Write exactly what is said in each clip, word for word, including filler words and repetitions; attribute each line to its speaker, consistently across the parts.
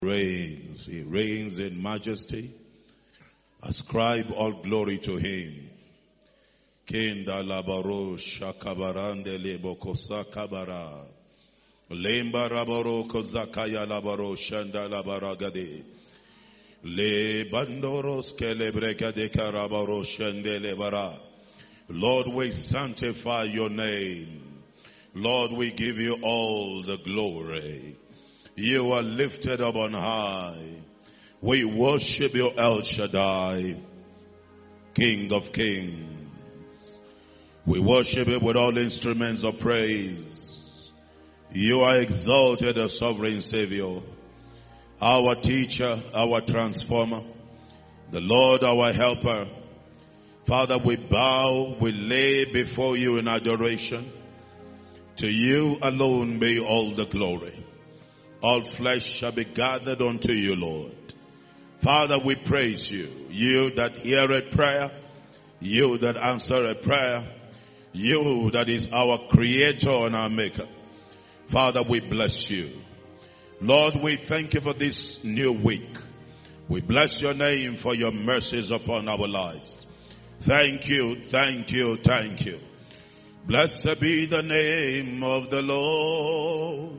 Speaker 1: reigns. He reigns in majesty. Ascribe all glory to him. Kenda labaro shakabarande lebokosa kabara. Lemba rabaro kozakaya labaro shanda labaragade. Le bandoros kelebrekade karabaro shende lebara. Lord, we sanctify your name. Lord, we give you all the glory. You are lifted up on high. We worship you, El Shaddai, King of kings. We worship you with all instruments of praise. You are exalted as sovereign Savior, our teacher, our transformer, the Lord, our helper. Father, we bow, we lay before you in adoration. To you alone be all the glory. All flesh shall be gathered unto you, Lord. Father, we praise you. You that heareth prayer, you that answereth prayer, you that is our creator and our maker. Father, we bless you. Lord, we thank you for this new week. We bless your name for your mercies upon our lives. Thank you, thank you, thank you. Blessed be the name of the Lord.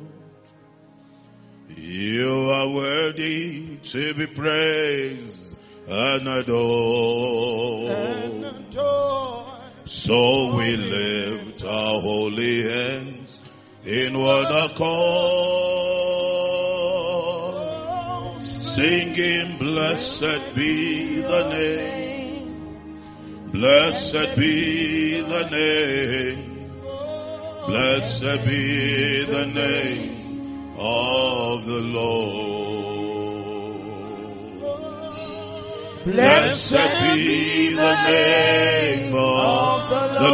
Speaker 1: You are worthy to be praised and adored. And adored. So we lift our holy hands in one accord, singing, blessed be the name, blessed be the name, blessed be the name of the Lord. Blessed be the name of the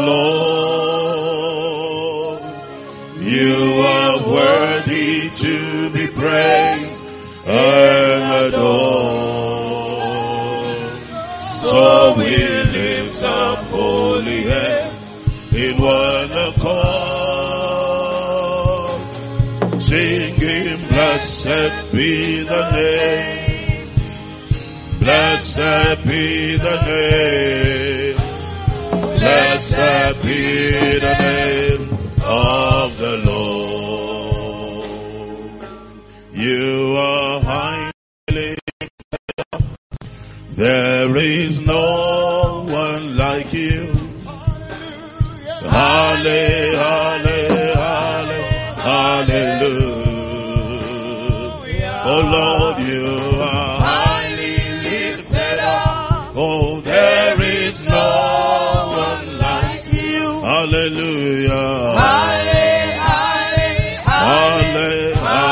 Speaker 1: Lord. You are worthy to be praised and adored. So we lift up holy hands in one accord, singing, blessed be the name, blessed be the name, blessed be the name of the Lord. You are highly lifted up. There is no one like you. Halle, halle, halle, hallelujah. Oh Lord, you are highly lifted up. Oh, there is no one like you. Hallelujah. Halle, halle, halle,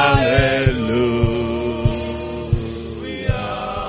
Speaker 1: hallelujah.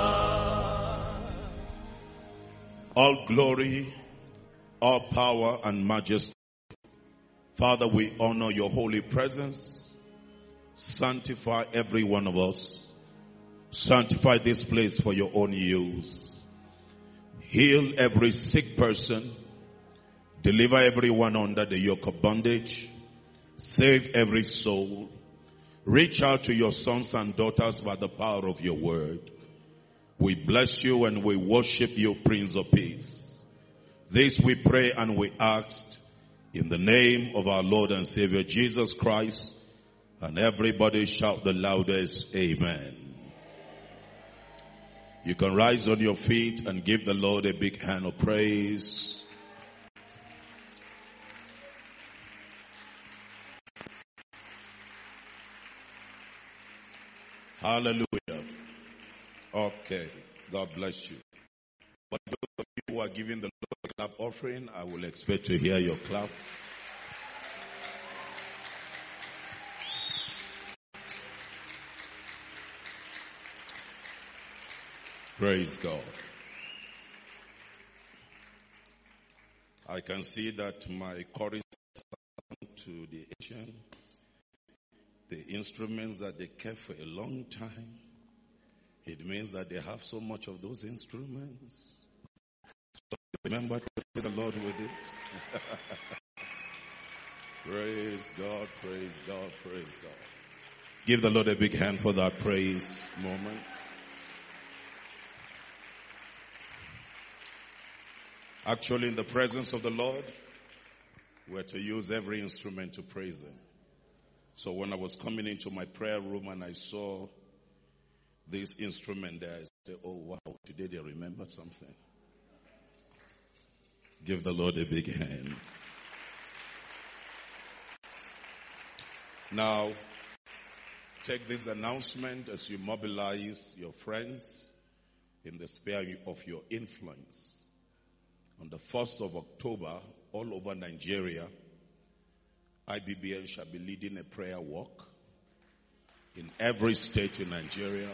Speaker 1: All glory, all power and majesty. Father, we honor your holy presence. Sanctify every one of us. Sanctify this place for your own use. Heal every sick person. Deliver everyone under the yoke of bondage. Save every soul. Reach out to your sons and daughters by the power of your word. We bless you and we worship you, Prince of Peace. This we pray and we ask in the name of our Lord and Savior Jesus Christ. And everybody shout the loudest, amen. You can rise on your feet and give the Lord a big hand of praise. Hallelujah. Okay. God bless you. But those of you who are giving the Lord a clap offering, I will expect to hear your clap. Praise God. I can see that my chorus to the ancient, the instruments that they kept for a long time. It means that they have so much of those instruments. So remember to praise the Lord with it. Praise God, praise God, praise God. Give the Lord a big hand for that praise moment. Actually, in the presence of the Lord, we're to use every instrument to praise Him. So when I was coming into my prayer room and I saw this instrument there, I said, oh wow, today they remember something. Give the Lord a big hand. Now, take this announcement as you mobilize your friends in the sphere of your influence. On the first of October, all over Nigeria, I B B N shall be leading a prayer walk in every state in Nigeria.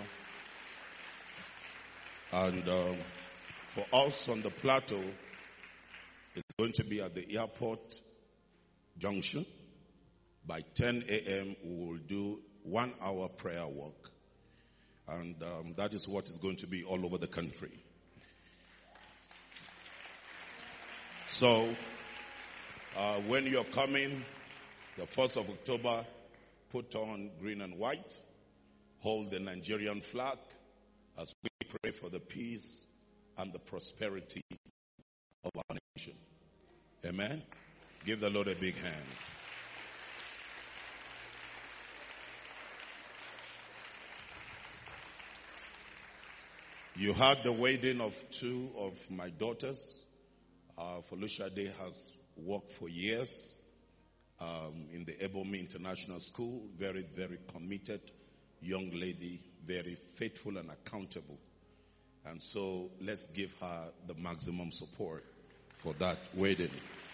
Speaker 1: And um, for us on the plateau, it's going to be at the airport junction. By ten a.m., we will do one hour prayer walk. And um, that is what is going to be all over the country. So, uh, when you're coming, the first of October, put on green and white, hold the Nigerian flag as we pray for the peace and the prosperity of our nation. Amen? Give the Lord a big hand. You heard the wedding of two of my daughters. Uh, Felicia Day has worked for years um, in the Ebomi International School. Very, very committed young lady, very faithful and accountable. And so let's give her the maximum support for that wedding,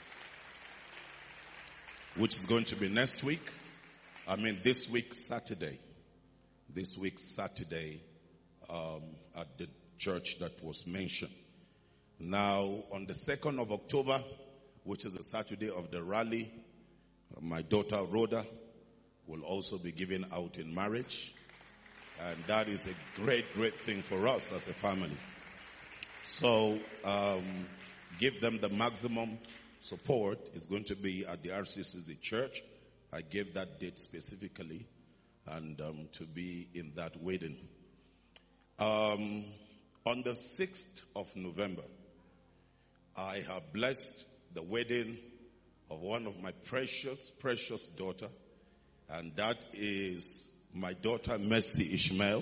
Speaker 1: which is going to be next week. I mean, this week, Saturday. This week, Saturday, um, at the church that was mentioned. Now, on the second of October, which is the Saturday of the rally, my daughter Rhoda will also be given out in marriage. And that is a great, great thing for us as a family. So, um, give them the maximum support. It's going to be at the R C C C church. I gave that date specifically, and um, to be in that wedding. Um, on the sixth of November, I have blessed the wedding of one of my precious, precious daughter, and that is my daughter Mercy Ishmael.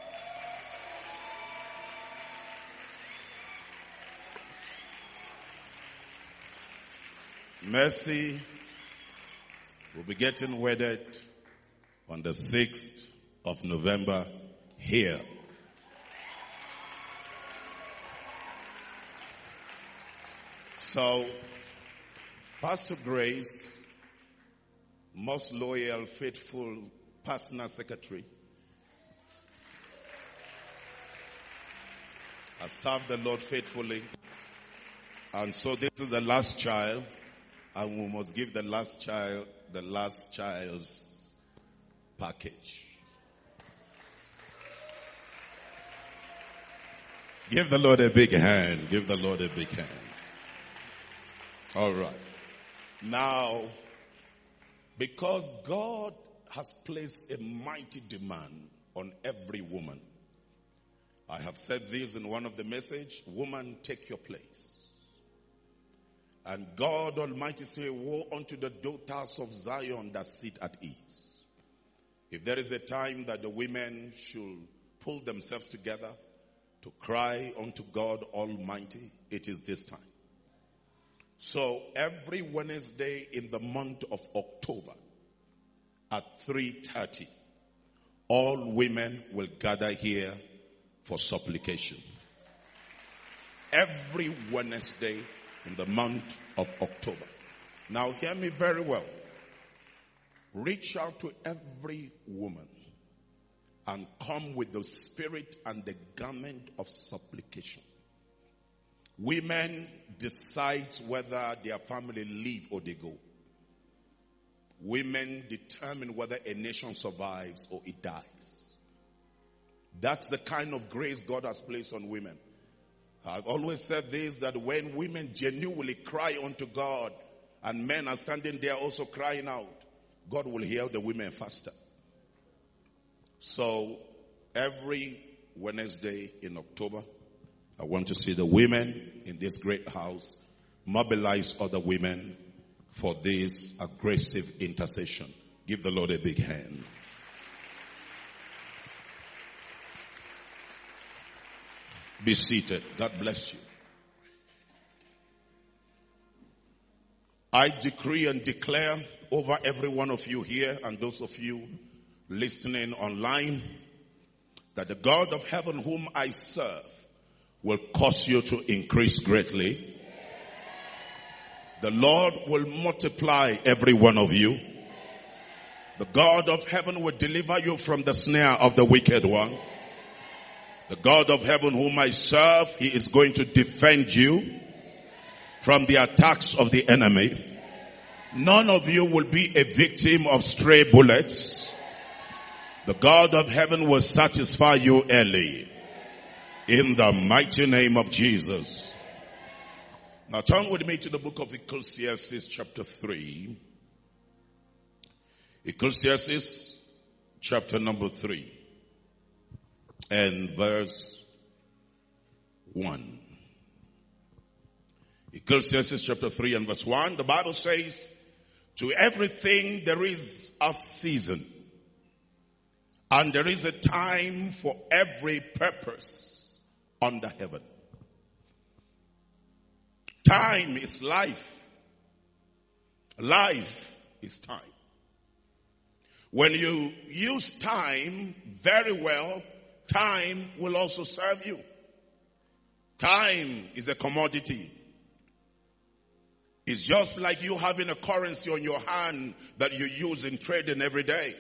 Speaker 1: Mercy will be getting wedded on the sixth of November here. So, Pastor Grace, most loyal, faithful, personal secretary, has served the Lord faithfully. And so this is the last child, and we must give the last child the last child's package. Give the Lord a big hand. Give the Lord a big hand. All right. Now, because God has placed a mighty demand on every woman, I have said this in one of the message, woman, take your place. And God Almighty say, woe unto the daughters of Zion that sit at ease. If there is a time that the women should pull themselves together to cry unto God Almighty, it is this time. So every Wednesday in the month of October at three thirty, all women will gather here for supplication. Every Wednesday in the month of October. Now hear me very well. Reach out to every woman and come with the spirit and the garment of supplication. Women decide whether their family live or they go. Women determine whether a nation survives or it dies. That's the kind of grace God has placed on women. I've always said this, that when women genuinely cry unto God and men are standing there also crying out, God will heal the women faster. So every Wednesday in October, I want to see the women in this great house mobilize other women for this aggressive intercession. Give the Lord a big hand. Be seated. God bless you. I decree and declare over every one of you here and those of you listening online that the God of heaven whom I serve will cause you to increase greatly. The Lord will multiply every one of you. The God of heaven will deliver you from the snare of the wicked one. The God of heaven whom I serve, He is going to defend you from the attacks of the enemy. None of you will be a victim of stray bullets. The God of heaven will satisfy you early. In the mighty name of Jesus. Now turn with me to the book of Ecclesiastes chapter three. Ecclesiastes chapter number three. And verse one. Ecclesiastes chapter three and verse one. The Bible says, to everything there is a season. And there is a time for every purpose under heaven. Time is life. Life is time. When you use time very well, time will also serve you. Time is a commodity. It's just like you having a currency on your hand that you use in trading every day.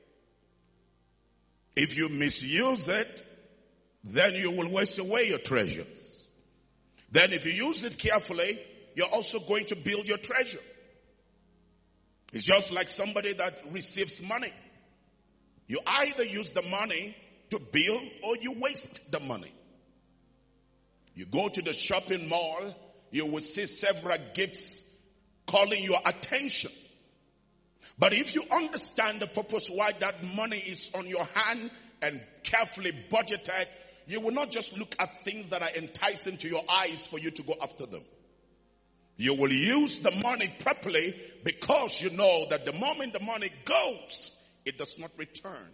Speaker 1: If you misuse it, then you will waste away your treasures. Then if you use it carefully, you're also going to build your treasure. It's just like somebody that receives money. You either use the money to build or you waste the money. You go to the shopping mall, you will see several gifts calling your attention. But if you understand the purpose why that money is on your hand and carefully budgeted, you will not just look at things that are enticing to your eyes for you to go after them. You will use the money properly because you know that the moment the money goes, it does not return.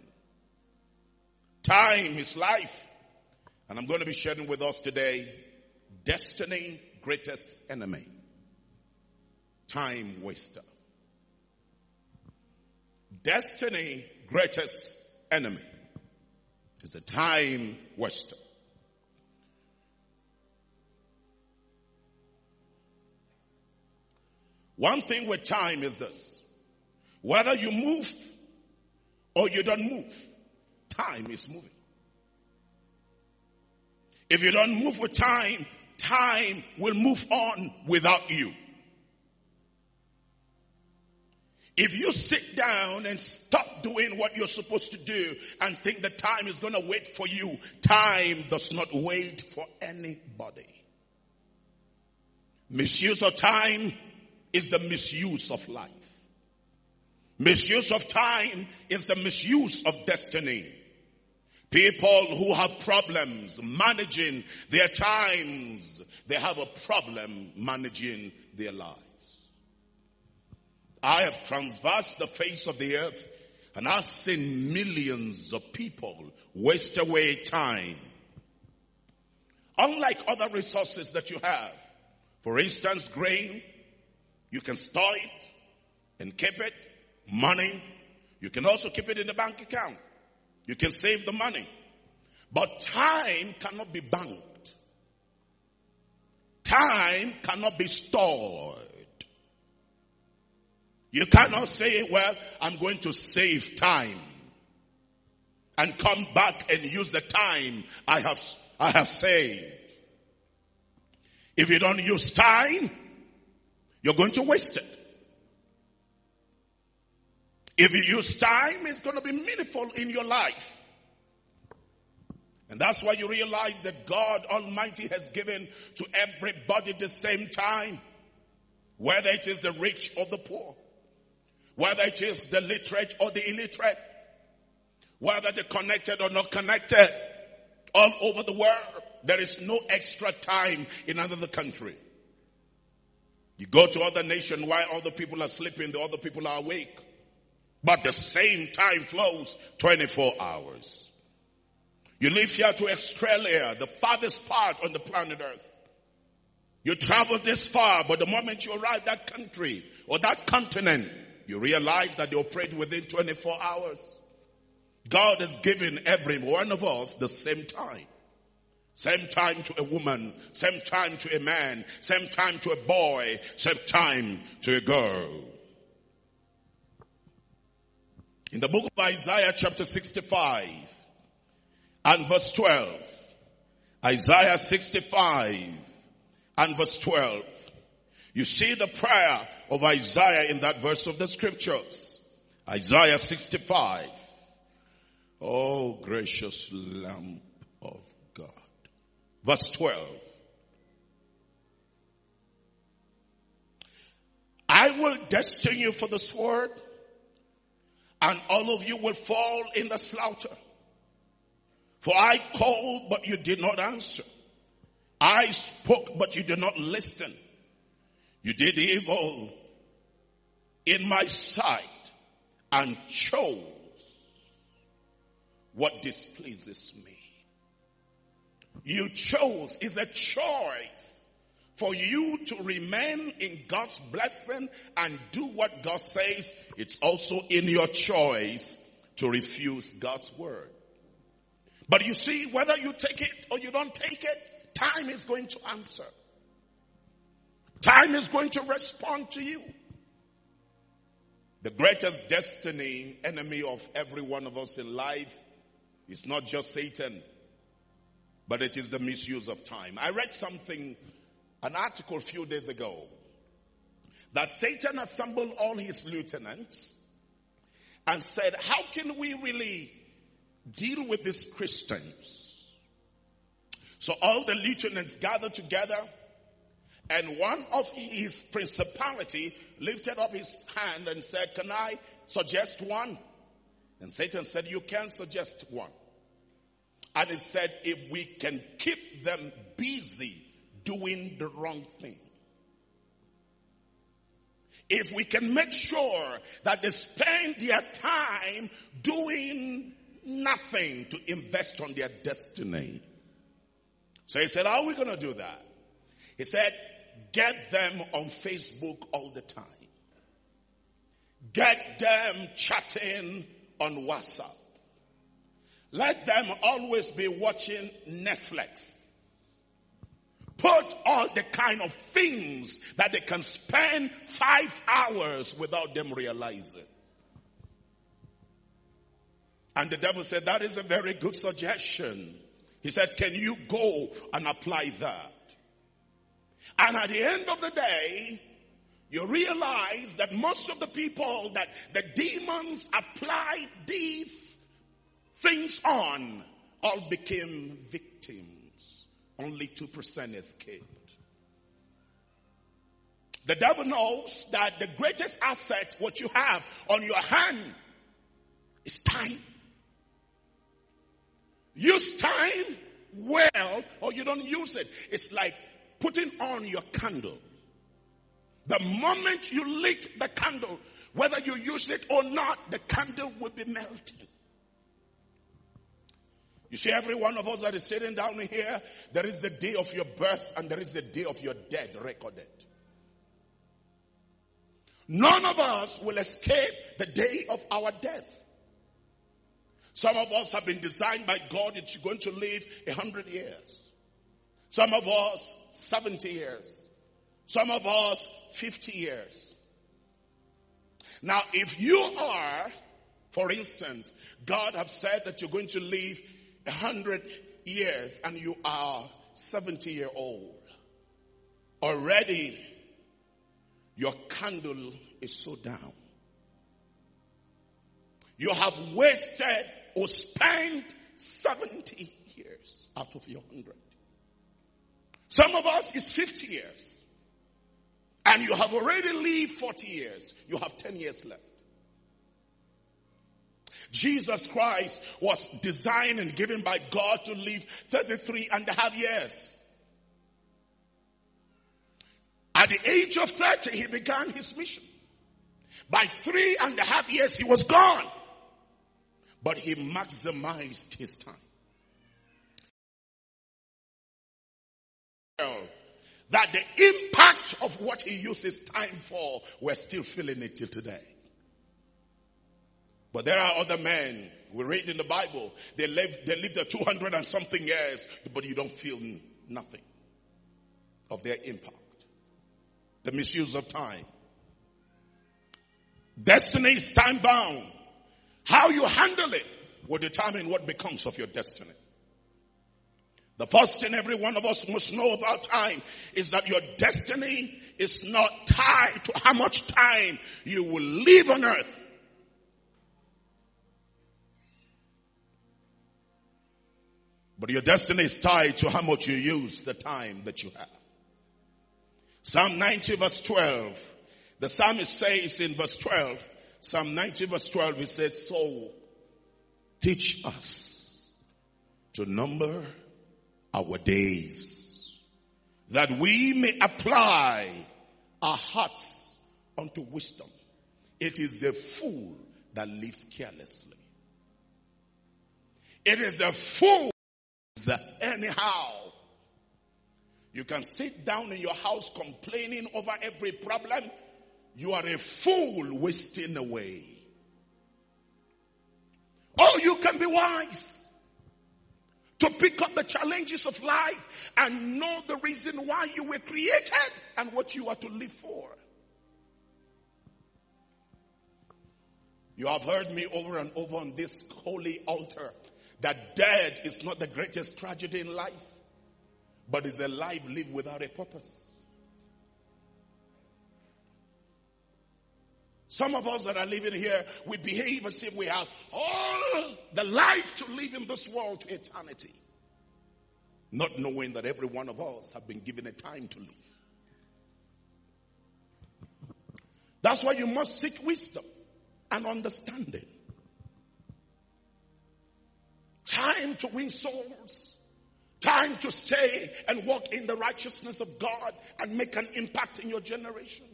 Speaker 1: Time is life. And I'm going to be sharing with us today, destiny greatest enemy. Time waster. Destiny greatest enemy is a time waster. One thing with time is this. Whether you move or you don't move, time is moving. If you don't move with time, time will move on without you. If you sit down and stop doing what you're supposed to do and think the time is going to wait for you, time does not wait for anybody. Misuse of time is the misuse of life. Misuse of time is the misuse of destiny. People who have problems managing their times, they have a problem managing their lives. I have traversed the face of the earth and I've seen millions of people waste away time. Unlike other resources that you have, for instance, grain, you can store it and keep it. Money, you can also keep it in the bank account. You can save the money. But time cannot be banked. Time cannot be stored. You cannot say, well, I'm going to save time and come back and use the time I have, I have saved. If you don't use time, you're going to waste it. If you use time, it's going to be meaningful in your life. And that's why you realize that God Almighty has given to everybody the same time. Whether it is the rich or the poor. Whether it is the literate or the illiterate. whether they're connected or not connected, all over the world. There is no extra time in another country. You go to other nations while other people are sleeping, the other people are awake. But the same time flows twenty-four hours. You live here to Australia, the farthest part on the planet Earth. You travel this far, but the moment you arrive that country or that continent, you realize that they operate within twenty-four hours. God has given every one of us the same time. Same time to a woman, same time to a man, same time to a boy, same time to a girl. In the book of Isaiah chapter sixty-five and verse twelve, Isaiah sixty-five and verse twelve, you see the prayer of Isaiah in that verse of the scriptures. Isaiah sixty-five. Oh, gracious Lamb of God. Verse twelve. I will destine you for the sword, and all of you will fall in the slaughter. For I called, but you did not answer. I spoke, but you did not listen. You did evil in my sight and chose what displeases me. You chose, is a choice for you to remain in God's blessing and do what God says. It's also in your choice to refuse God's word. But you see, whether you take it or you don't take it, time is going to answer. Time is going to respond to you. The greatest destiny, enemy of every one of us in life, is not just Satan, but it is the misuse of time. I read something, an article a few days ago, that Satan assembled all his lieutenants and said, how can we really deal with these Christians? So all the lieutenants gathered together, and one of his principality lifted up his hand and said, can I suggest one? And Satan said, you can suggest one. And he said, if we can keep them busy doing the wrong thing, if we can make sure that they spend their time doing nothing to invest on their destiny. So he said, how are we going to do that? He said, get them on Facebook all the time. Get them chatting on WhatsApp. Let them always be watching Netflix. Put all the kind of things that they can spend five hours without them realizing. And the devil said, that is a very good suggestion. He said, can you go and apply that? And at the end of the day, you realize that most of the people that the demons applied these things on all became victims. Only two percent escaped. The devil knows that the greatest asset, what you have on your hand, is time. Use time well, or you don't use it. It's like putting on your candle. The moment you lit the candle, whether you use it or not, the candle will be melted. You see, every one of us that is sitting down here, there is the day of your birth and there is the day of your death recorded. None of us will escape the day of our death. Some of us have been designed by God that you're going to live a hundred years. Some of us, seventy years. Some of us, fifty years. Now, if you are, for instance, God have said that you're going to live a hundred years and you are seventy year old, already your candle is so down. You have wasted or spent seventy years out of your hundred. Some of us is fifty years. And you have already lived forty years. You have ten years left. Jesus Christ was designed and given by God to live thirty-three and a half years. At the age of thirty, he began his mission. By three and a half years, he was gone. But he maximized his time. That the impact of what he used his time for, we're still feeling it till today. But there are other men, we read in the Bible, they lived, they lived a two hundred and something years, but you don't feel nothing of their impact. The misuse of time. Destiny is time bound. How you handle it will determine what becomes of your destiny. The first thing every one of us must know about time is that your destiny is not tied to how much time you will live on earth. But your destiny is tied to how much you use the time that you have. Psalm ninety verse twelve. The psalmist says in verse twelve, Psalm ninety verse twelve, he says, "So teach us to number our days, that we may apply our hearts unto wisdom. It is the fool that lives carelessly." It is the fool that anyhow. You can sit down in your house complaining over every problem. You are a fool wasting away. Or you can be wise to pick up the challenges of life and know the reason why you were created and what you are to live for. You have heard me over and over on this holy altar that death is not the greatest tragedy in life, but is a life lived without a purpose. Some of us that are living here, we behave as if we have all the life to live in this world to eternity, not knowing that every one of us have been given a time to live. That's why you must seek wisdom and understanding. Time to win souls. Time to stay and walk in the righteousness of God and make an impact in your generation.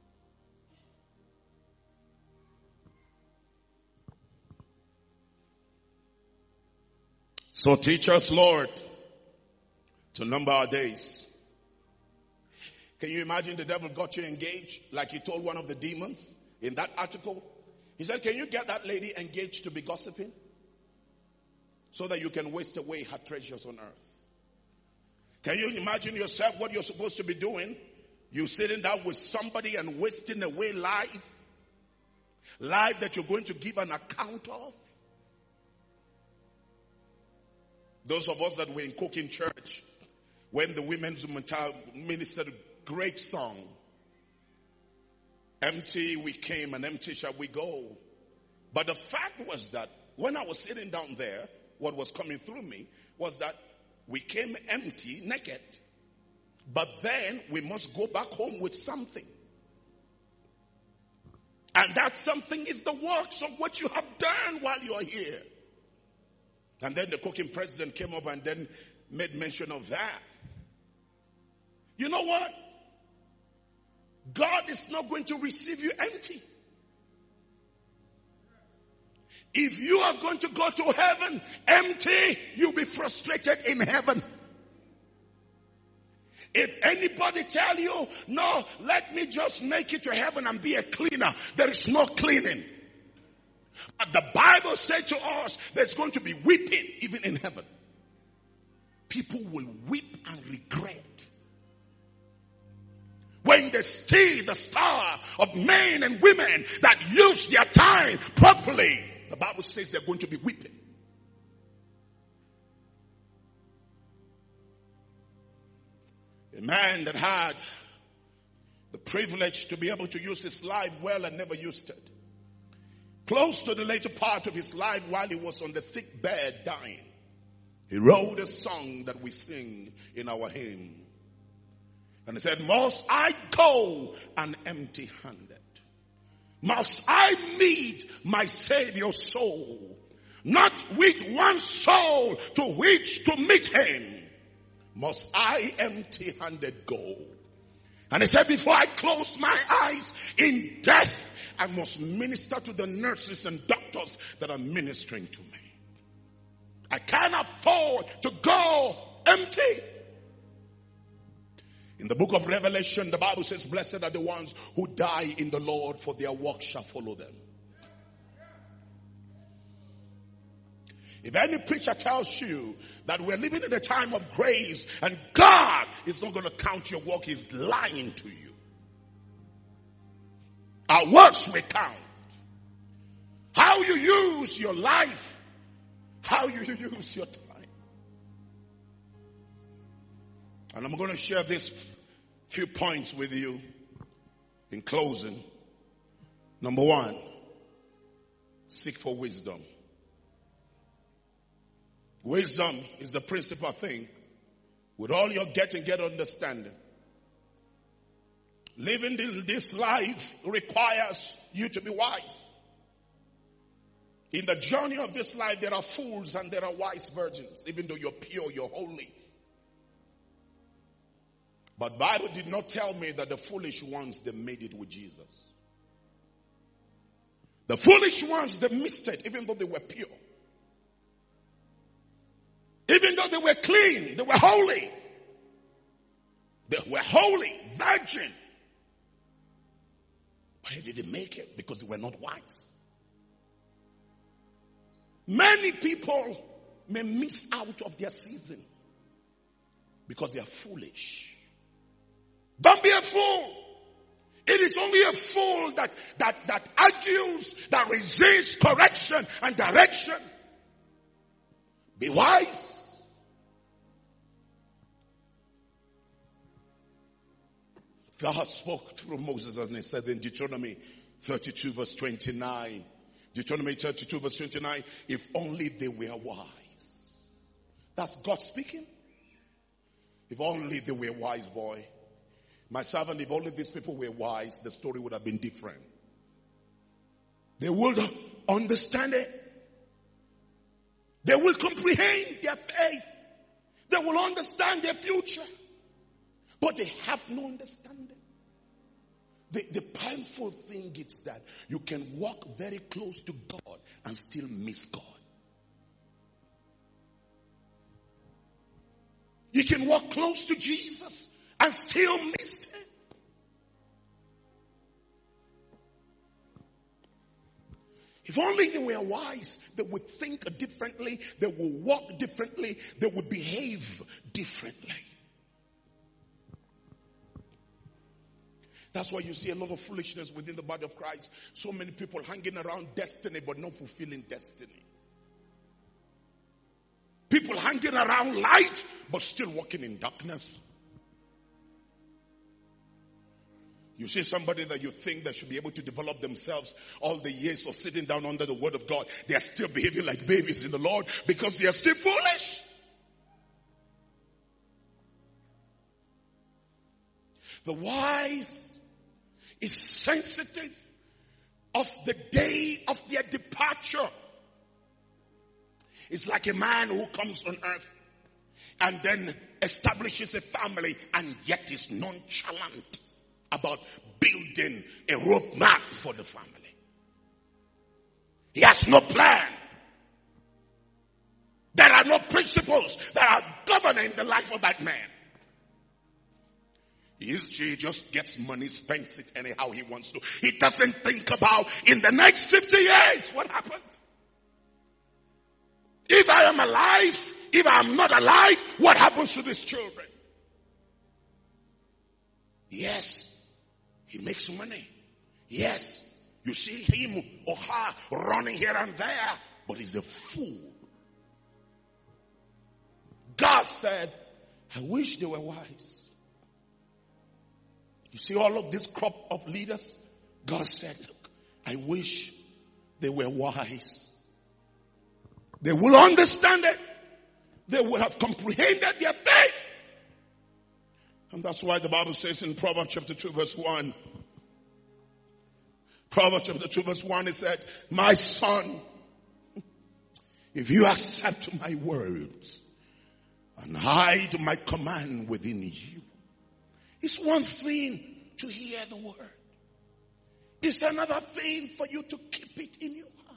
Speaker 1: So teach us, Lord, to number our days. Can you imagine the devil got you engaged like he told one of the demons in that article? He said, can you get that lady engaged to be gossiping so that you can waste away her treasures on earth? Can you imagine yourself what you're supposed to be doing? You sitting down with somebody and wasting away life. Life that you're going to give an account of. Those of us that were in Cooking Church, when the women's ministered a great song, "Empty we came and empty shall we go." But the fact was that when I was sitting down there, what was coming through me was that we came empty, naked. But then we must go back home with something. And that something is the works of what you have done while you are here. And then the Cooking president came up and then made mention of that. You know what? God is not going to receive you empty. If you are going to go to heaven empty, you'll be frustrated in heaven. If anybody tell you, no, let me just make it to heaven and be a cleaner, there is no cleaning. But the Bible said to us, there's going to be weeping even in heaven. People will weep and regret when they see the star of men and women that use their time properly. The Bible says they're going to be weeping. A man that had the privilege to be able to use his life well and never used it. Close to the later part of his life, while he was on the sick bed dying, he wrote a song that we sing in our hymn. And he said, "Must I go and empty-handed?
Speaker 2: must I meet my Savior's soul, not with one soul to which to meet him, must I empty-handed go. And he said, before I close my eyes in death, I must minister to the nurses and doctors that are ministering to me. I can't afford to go empty. In the book of Revelation, the Bible says, blessed are the ones who die in the Lord, for their work shall follow them. If any preacher tells you that we're living in a time of grace and God is not going to count your work, he's lying to you. Our works will count. How you use your life, how you use your time. And I'm going to share these few points with you in closing. Number one, seek for wisdom. Wisdom is the principal thing. With all your getting, get understanding. Living this life requires you to be wise. In the journey of this life, there are fools and there are wise virgins. Even though you're pure, you're holy. But Bible did not tell me that the foolish ones, they made it with Jesus. The foolish ones, they missed it, even though they were pure. Even though they were clean, they were holy. They were holy, virgin. But they didn't make it because they were not wise. Many people may miss out of their season because they are foolish. Don't be a fool. It is only a fool that, that, that argues, that resists correction and direction. Be wise. God spoke through Moses, and he said in Deuteronomy thirty-two verse twenty-nine. Deuteronomy thirty-two verse twenty-nine. If only they were wise. That's God speaking. If only they were wise, boy. My servant, if only these people were wise, the story would have been different. They would understand it. They will comprehend their faith. They will understand their future. But they have no understanding. The, the painful thing is that you can walk very close to God and still miss God. You can walk close to Jesus and still miss him. If only they were wise, they would think differently, they would walk differently, they would behave differently. That's why you see a lot of foolishness within the body of Christ. So many people hanging around destiny but not fulfilling destiny. People hanging around light but still walking in darkness. You see somebody that you think that should be able to develop themselves all the years of sitting down under the word of God. They are still behaving like babies in the Lord because they are still foolish. The wise is sensitive of the day of their departure. It's like a man who comes on earth and then establishes a family and yet is nonchalant about building a roadmap for the family. He has no plan. There are no principles that are governing the life of that man. He just gets money, spends it anyhow he wants to. He doesn't think about in the next fifty years what happens. If I am alive, if I am not alive, what happens to these children? Yes, he makes money. Yes, you see him or her running here and there, but he's a fool. God said, I wish they were wise. You see all of this crop of leaders? God said, look, I wish they were wise. They will understand it. They will have comprehended their faith. And that's why the Bible says in Proverbs chapter two verse one, Proverbs chapter two verse one, it said, my son, if you accept my words and hide my command within you. It's one thing to hear the word. It's another thing for you to keep it in your heart.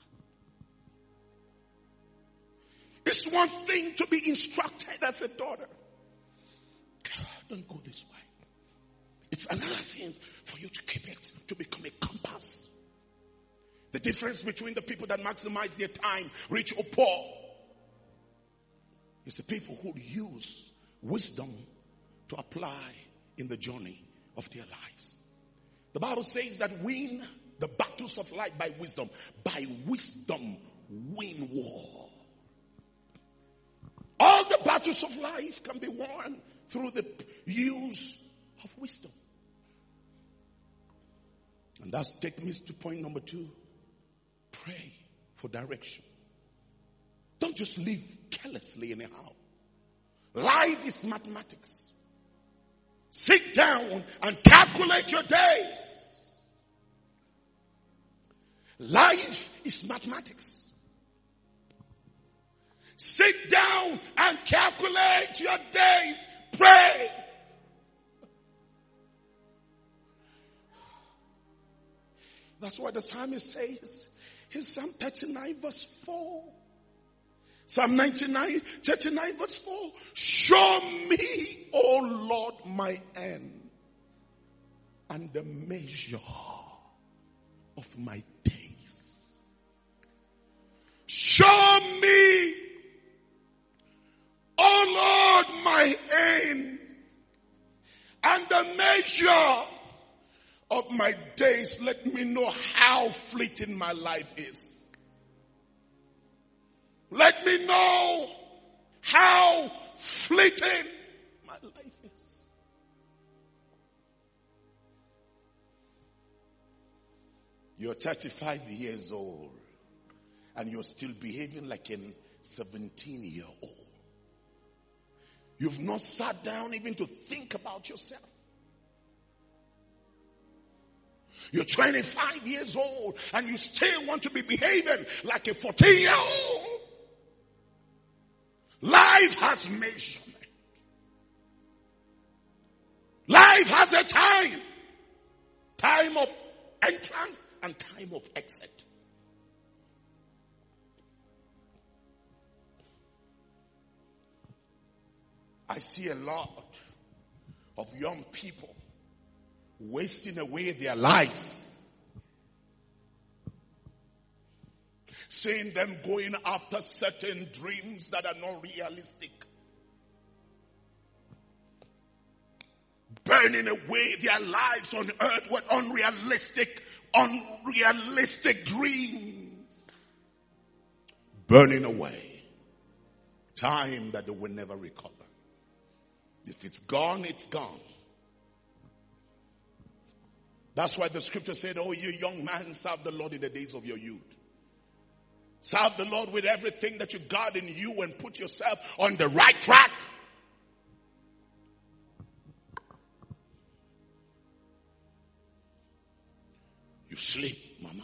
Speaker 2: It's one thing to be instructed as a daughter. God, don't go this way. It's another thing for you to keep it, to become a compass. The difference between the people that maximize their time, rich or poor, is the people who use wisdom to apply in the journey of their lives. The Bible says that win the battles of life by wisdom. By wisdom, win war. All the battles of life can be won through the use of wisdom. And that takes me to point number two. Pray for direction. Don't just live carelessly anyhow. Life is mathematics. Sit down and calculate your days. Life is mathematics. Sit down and calculate your days. Pray. That's what the psalmist says in Psalm thirty-nine verse four. Psalm ninety-nine, thirty-nine verse four. Show me, O Lord, my end and the measure of my days. Show me, O Lord, my end and the measure of my days. Let me know how fleeting my life is. Let me know how fleeting my life is. You're thirty-five years old and you're still behaving like a seventeen-year-old. You've not sat down even to think about yourself. You're twenty-five years old and you still want to be behaving like a fourteen-year-old. Life has measurement. Life has a time. Time of entrance and time of exit. I see a lot of young people wasting away their lives. Seeing them going after certain dreams that are not realistic. Burning away their lives on earth with unrealistic, unrealistic dreams. Burning away time that they will never recover. If it's gone, it's gone. That's why the scripture said, oh, you young man, serve the Lord in the days of your youth. Serve the Lord with everything that you got in you and put yourself on the right track. You sleep, mama.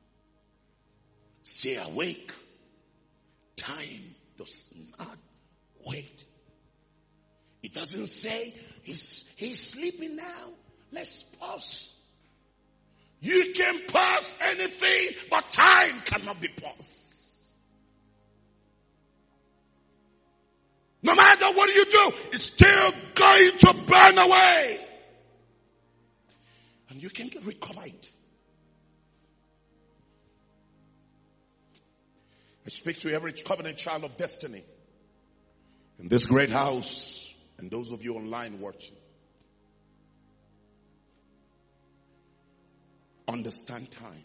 Speaker 2: Stay awake. Time does not wait. It doesn't say he's, he's sleeping now. Let's pause. You can pause anything, but time cannot be paused. No matter what you do, it's still going to burn away. And you can recover it. I speak to every covenant child of destiny in this great house and those of you online watching. Understand time.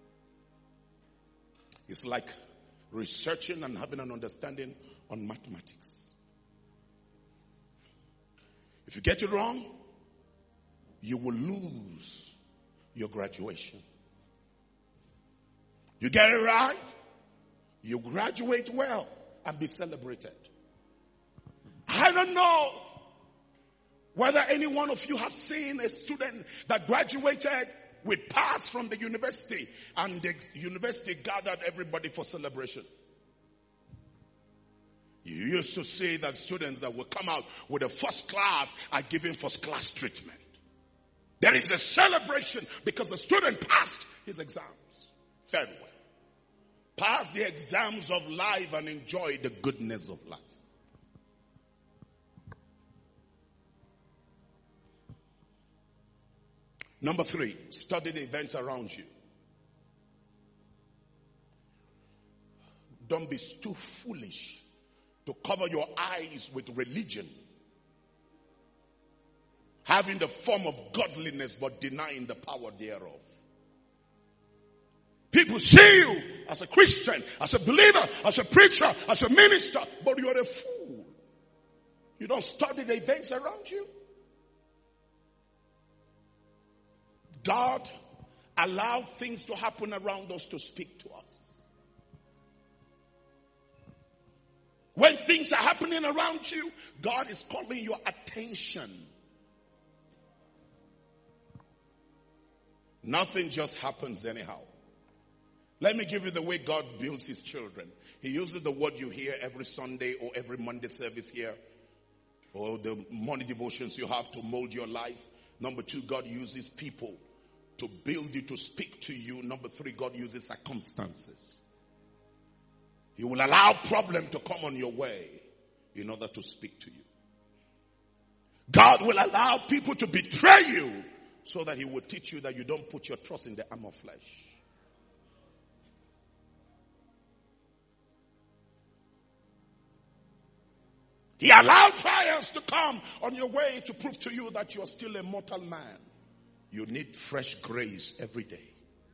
Speaker 2: It's like researching and having an understanding on mathematics. If you get it wrong, you will lose your graduation. You get it right, you graduate well and be celebrated. I don't know whether any one of you have seen a student that graduated we passed from the university, and the university gathered everybody for celebration. You used to say that students that will come out with a first class are given first class treatment. There is a celebration because the student passed his exams very well. Pass the exams of life and enjoy the goodness of life. Number three, study the events around you. Don't be too foolish to cover your eyes with religion, having the form of godliness but denying the power thereof. People see you as a Christian, as a believer, as a preacher, as a minister, but you're a fool. You don't study the events around you. God allowed things to happen around us to speak to us. When things are happening around you, God is calling your attention. Nothing just happens anyhow. Let me give you the way God builds his children. He uses the word you hear every Sunday or every Monday service here, or the morning devotions you have to mold your life. Number two, God uses people to build you, to speak to you. Number three, God uses circumstances. He will allow problem to come on your way in order to speak to you. God will allow people to betray you so that he will teach you that you don't put your trust in the arm of flesh. He allowed trials to come on your way to prove to you that you are still a mortal man. You need fresh grace every day.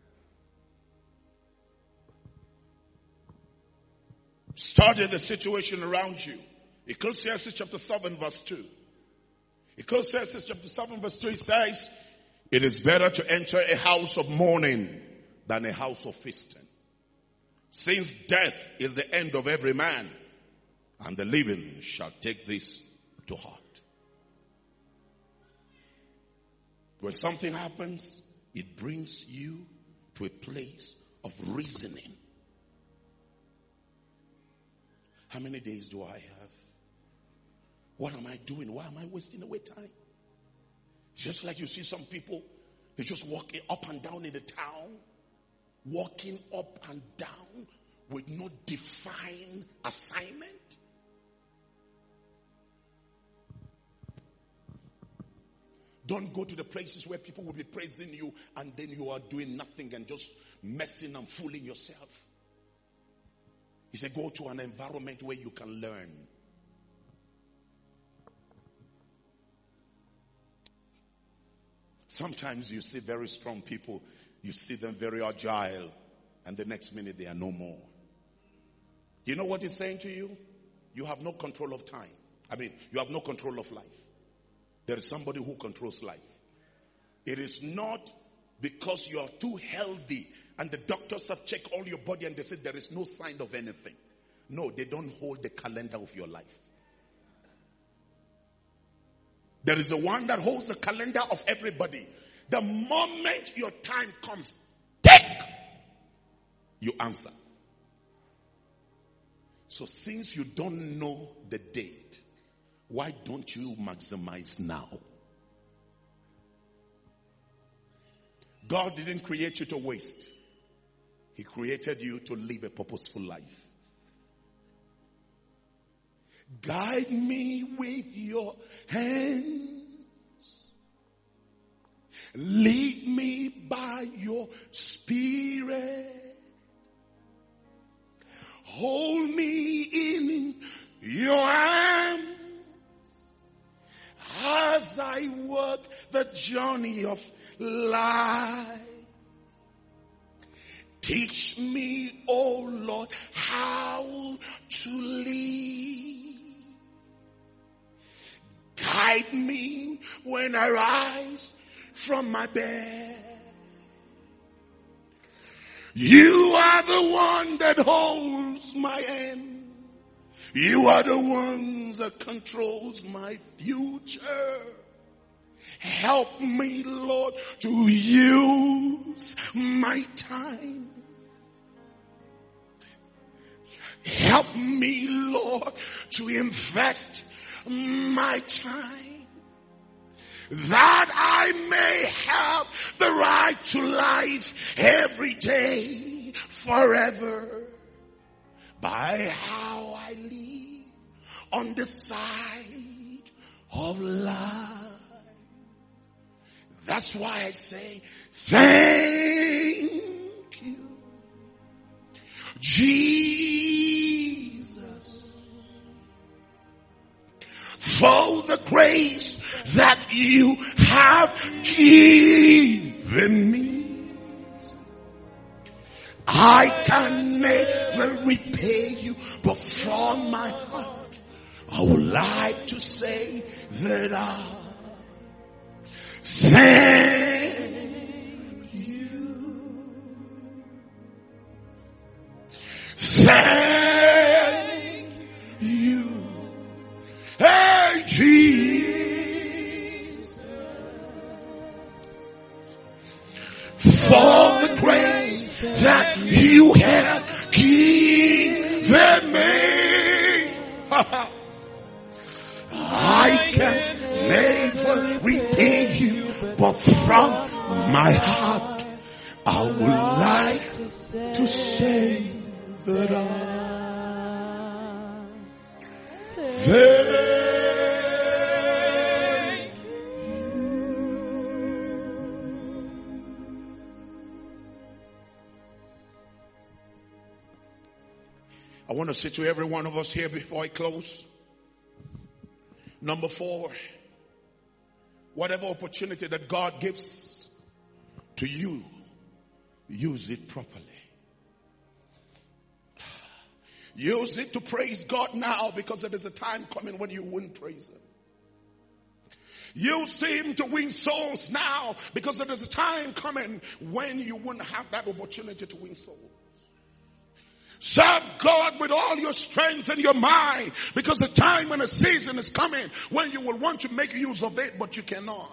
Speaker 2: Study the situation around you. Ecclesiastes chapter seven verse two. Ecclesiastes chapter seven verse two says, it is better to enter a house of mourning than a house of feasting. Since death is the end of every man, and the living shall take this to heart. When something happens, it brings you to a place of reasoning. How many days do I have? What am I doing? Why am I wasting away time? Just like you see some people, they just walking up and down in the town, walking up and down with no defined assignment. Don't go to the places where people will be praising you and then you are doing nothing and just messing and fooling yourself. He said, go to an environment where you can learn. Sometimes you see very strong people, you see them very agile, and the next minute they are no more. You know what he's saying to you? You have no control of time. I mean, you have no control of life. There is somebody who controls life. It is not because you are too healthy and the doctors have checked all your body and they said there is no sign of anything. No, they don't hold the calendar of your life. There is the one that holds the calendar of everybody. The moment your time comes, tick, you answer. So since you don't know the date, why don't you maximize now? God didn't create you to waste. He created you to live a purposeful life. Guide me with your hands. Lead me by your spirit. Hold me in your arms as I walk the journey of life. Teach me, oh Lord, how to live. Guide me when I rise from my bed. You are the one that holds my hand. You are the one that controls my future. Help me, Lord, to use my time. Help me, Lord, to invest my time, that I may have the right to life every day, forever, by how I live on the side of life. That's why I say, thank you, Jesus, for the grace that you have given me. I can never repay you, but from my heart, I would like to say that I thank you. Thank you. Hey, Jesus, for the grace that you have given me. I can never repay you, but from my heart, I would like to say that I thank you. I want to say to every one of us here before I close, number four, whatever opportunity that God gives to you, use it properly. Use it to praise God now, because there is a time coming when you wouldn't praise Him. Use Him to win souls now, because there is a time coming when you wouldn't have that opportunity to win souls. Serve God with all your strength and your mind, because the time and a season is coming when you will want to make use of it, but you cannot.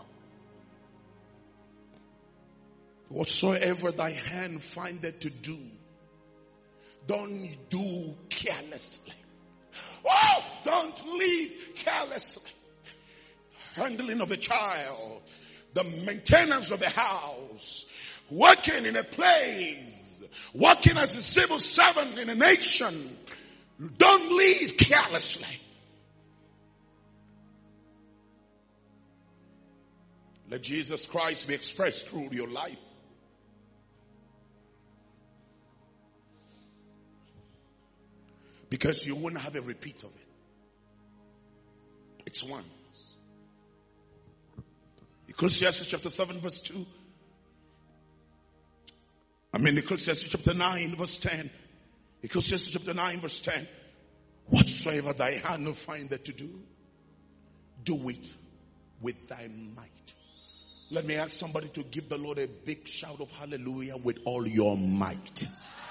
Speaker 2: Whatsoever thy hand findeth to do, don't do carelessly. Oh, don't live carelessly. Handling of a child, the maintenance of a house, working in a place, working as a civil servant in a nation. Don't live carelessly. Let Jesus Christ be expressed through your life. Because you won't have a repeat of it. It's once. Ecclesiastes chapter seven verse two. I mean Ecclesiastes chapter nine verse ten. Ecclesiastes chapter nine verse ten. Whatsoever thy hand will find that to do, do it with thy might. Let me ask somebody to give the Lord a big shout of hallelujah with all your might.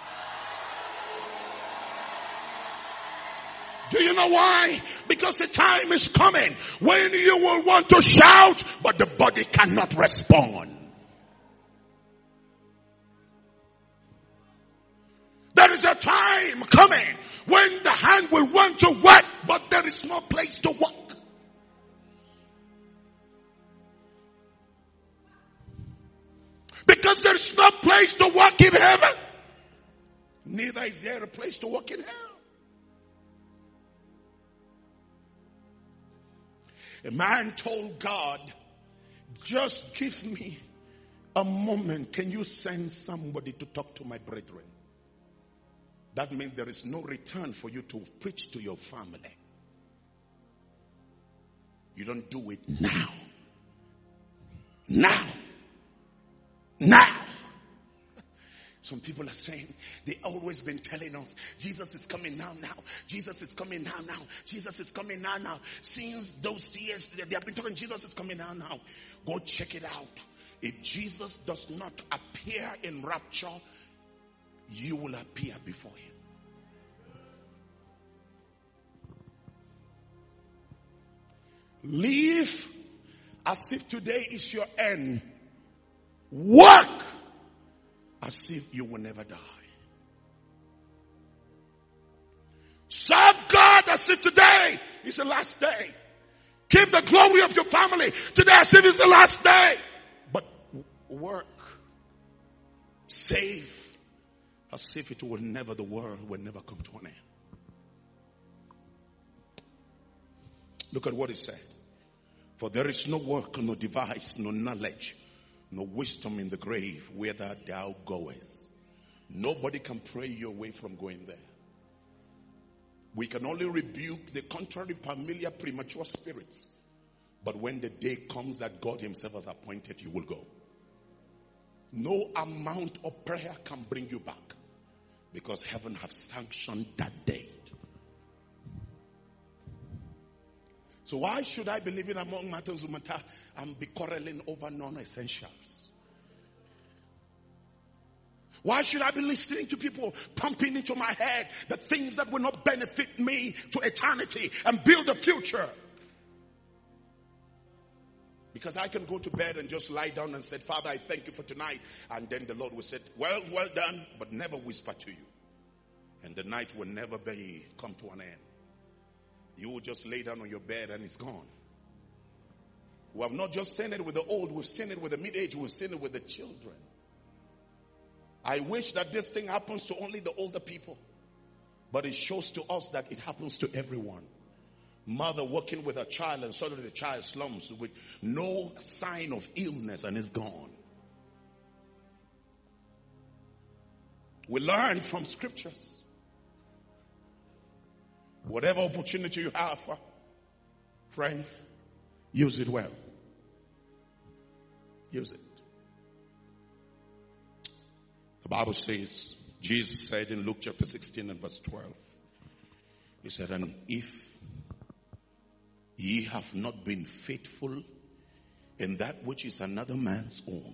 Speaker 2: Do you know why? Because the time is coming when you will want to shout, but the body cannot respond. There is a time coming when the hand will want to work, but there is no place to work. Because there is no place to work in heaven, neither is there a place to work in hell. A man told God, just give me a moment. Can you send somebody to talk to my brethren? That means there is no return for you to preach to your family. You don't do it now. Now. Now. Some people are saying, they've always been telling us, Jesus is coming now, now. Jesus is coming now, now. Jesus is coming now, now. Since those years, they have been talking, Jesus is coming now, now. Go check it out. If Jesus does not appear in rapture, you will appear before Him. Live as if today is your end. Work as if you will never die. Serve God as if today is the last day. Keep the glory of your family today as if it's the last day. But work, save as if it will never, the world will never come to an end. Look at what he said. For there is no work, no device, no knowledge, no wisdom in the grave whither thou goest. Nobody can pray you away from going there. We can only rebuke the contrary, familiar, premature spirits. But when the day comes that God himself has appointed, you will go. No amount of prayer can bring you back, because heaven has sanctioned that date. So why should I be living among matters of matter and be quarreling over non-essentials? Why should I be listening to people pumping into my head the things that will not benefit me to eternity and build a future? Because I can go to bed and just lie down and say, Father, I thank you for tonight. And then the Lord will say, well, well done, but never whisper to you. And the night will never be come to an end. You will just lay down on your bed and it's gone. We have not just seen it with the old, we've seen it with the mid-age, we've seen it with the children. I wish that this thing happens to only the older people. But it shows to us that it happens to everyone. Mother working with a child and suddenly the child slumps with no sign of illness and is gone. We learn from scriptures. Whatever opportunity you have, friend, use it well. Use it. The Bible says, Jesus said in Luke chapter sixteen and verse twelve, he said, and if ye have not been faithful in that which is another man's own,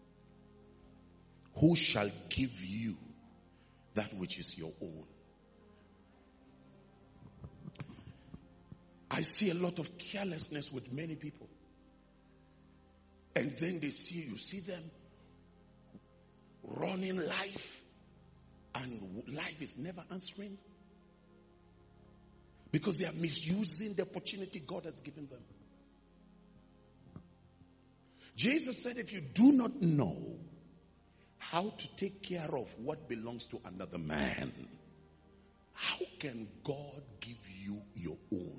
Speaker 2: who shall give you that which is your own? I see a lot of carelessness with many people. And then they see, you see them running life, and life is never answering. Because they are misusing the opportunity God has given them. Jesus said, if you do not know how to take care of what belongs to another man, how can God give you your own?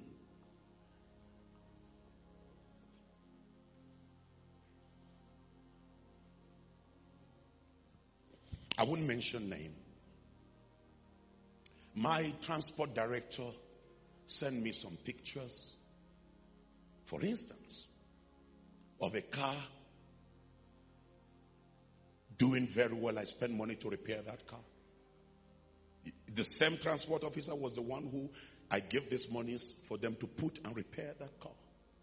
Speaker 2: I wouldn't mention name. My transport director sent me some pictures, for instance, of a car doing very well. I spent money to repair that car. The same transport officer was the one who I gave this money for them to put and repair that car.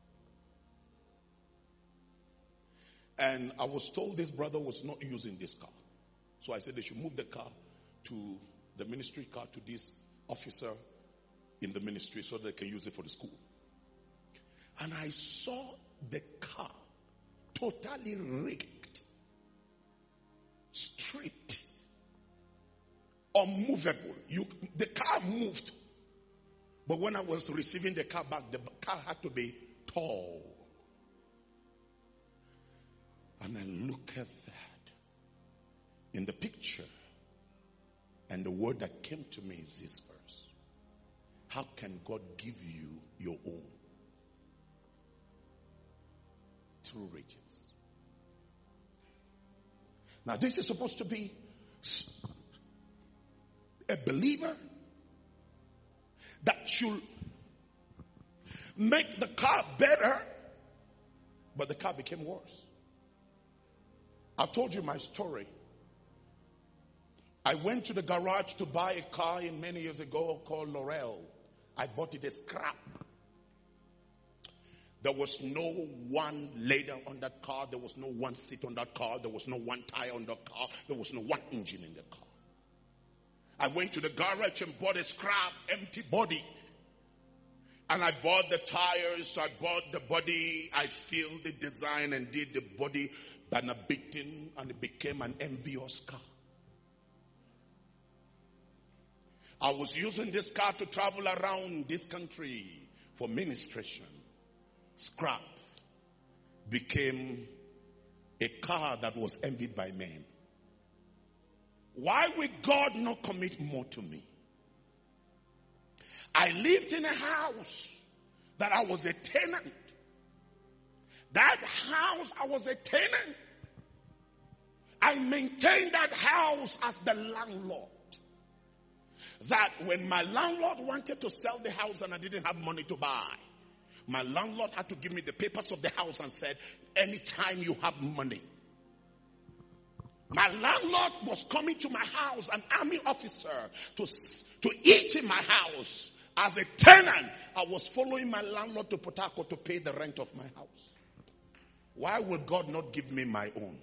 Speaker 2: And I was told this brother was not using this car. So I said they should move the car to the ministry car to this officer in the ministry so they can use it for the school. And I saw the car totally rigged, stripped, unmovable. You, the car moved. But when I was receiving the car back, the car had to be tall. And I look at that in the picture, and the word that came to me is this verse. How can God give you your own? Through riches. Now this is supposed to be a believer that should make the car better, but the car became worse. I've told you my story. I went to the garage to buy a car many years ago called Laurel. I bought it a scrap. There was no one leather on that car. There was no one seat on that car. There was no one tire on that car. There was no one engine in the car. I went to the garage and bought a scrap, empty body. And I bought the tires, I bought the body, I filled the design and did the body Benedictine, and it became an envious car. I was using this car to travel around this country for ministration. Scrap became a car that was envied by men. Why will God not commit more to me? I lived in a house that I was a tenant. That house, I was a tenant. I maintained that house as the landlord. That when my landlord wanted to sell the house and I didn't have money to buy, my landlord had to give me the papers of the house and said, anytime you have money. My landlord was coming to my house, an army officer, to, to eat in my house. As a tenant, I was following my landlord to Port Harcourt to pay the rent of my house. Why will God not give me my own?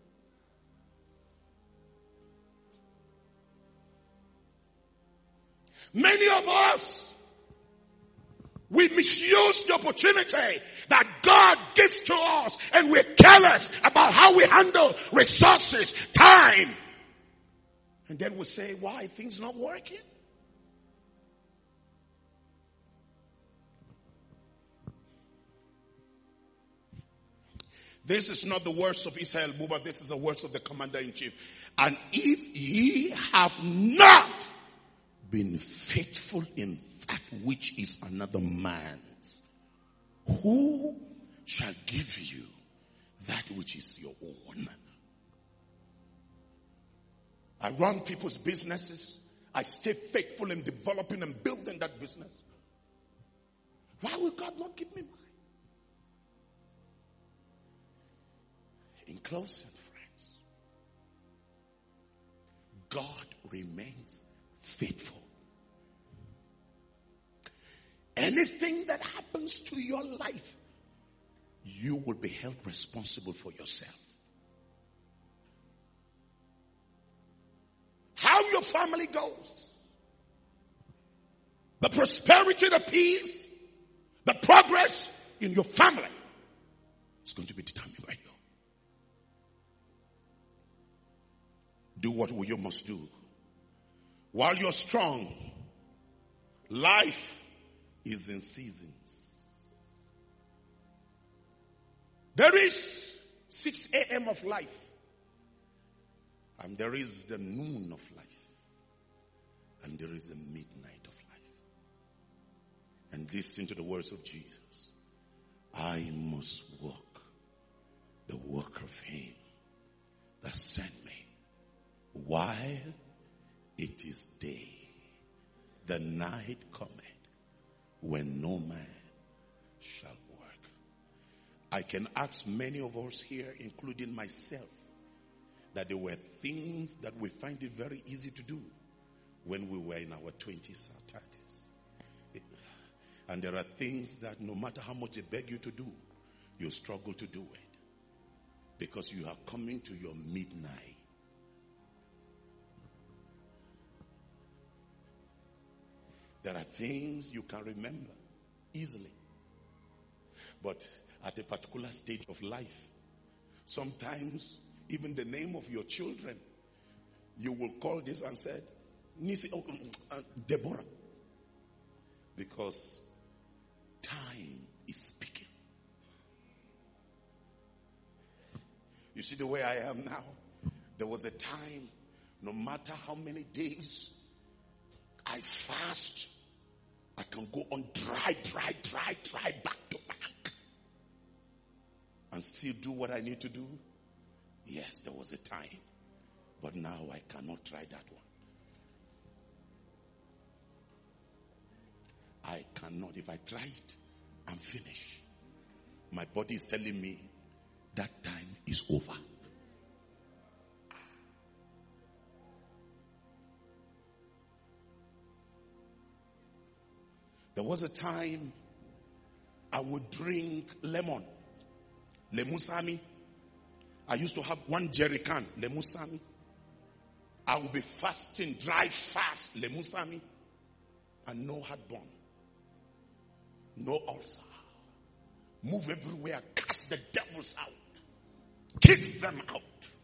Speaker 2: Many of us, we misuse the opportunity that God gives to us, and we're careless about how we handle resources, time. And then we say, why things not working? This is not the words of Israel, but this is the words of the commander-in-chief. And if ye have not been faithful in that which is another man's, who shall give you that which is your own? I run people's businesses. I stay faithful in developing and building that business. Why will God not give me mine? In closing, friends, God remains faithful. Anything that happens to your life, you will be held responsible for yourself. How your family goes, the prosperity, the peace, the progress in your family is going to be determined by you. Do what you must do. While you're strong, life is in seasons. There is six a.m. of life. And there is the noon of life. And there is the midnight of life. And listen to the words of Jesus. I must walk the work of him that sent me. While it is day, the night cometh when no man shall work. I can ask many of us here, including myself, that there were things that we find it very easy to do when we were in our twenties or thirties. And there are things that no matter how much they beg you to do, you struggle to do it. Because you are coming to your midnight. There are things you can remember easily. But at a particular stage of life, sometimes even the name of your children, you will call this and say, Nisi, oh, uh, Deborah. Because time is speaking. You see the way I am now? There was a time, no matter how many days I fast, I can go on dry, dry, dry, dry, back to back. And still do what I need to do. Yes, there was a time. But now I cannot try that one. I cannot. If I try it, I'm finished. My body is telling me that time is over. There was a time I would drink lemon, lemusami. I used to have one jerry can, lemusami. I would be fasting, dry fast, lemusami, and no heartburn. No ulcer. Move everywhere. Cast the devils out. Kick them out.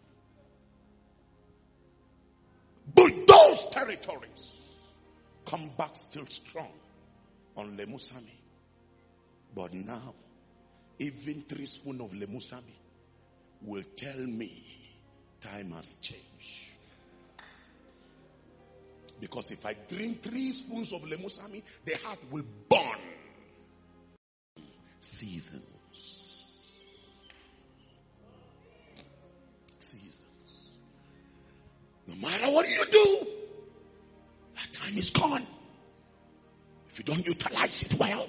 Speaker 2: Bulldoze territories. Come back still strong on Lemusami. But now, even three spoons of Lemusami will tell me time has changed. Because if I drink three spoons of Lemusami, the heart will burn. Seasons. Seasons. No matter what you do, that time is gone. If you don't utilize it well.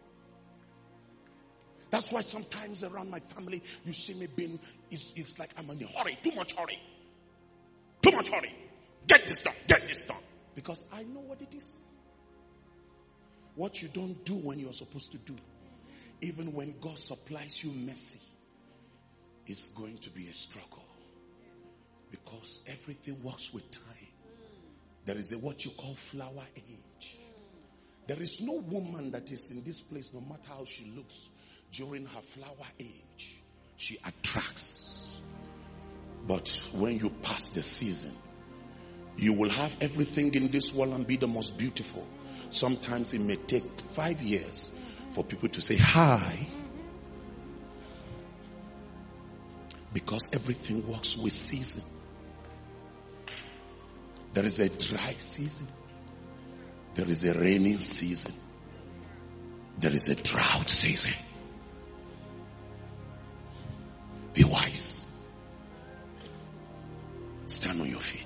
Speaker 2: That's why sometimes around my family, you see me being, it's, it's like I'm in a hurry, too much hurry. Too much hurry. Get this done, get this done. Because I know what it is. What you don't do when you're supposed to do. Even when God supplies you mercy, it's going to be a struggle. Because everything works with time. There is a, what you call flower age. There is no woman that is in this place, no matter how she looks, during her flower age, she attracts. But when you pass the season, you will have everything in this world and be the most beautiful. Sometimes it may take five years for people to say hi. Because everything works with season. There is a dry season. There is a raining season. There is a drought season. Be wise. Stand on your feet.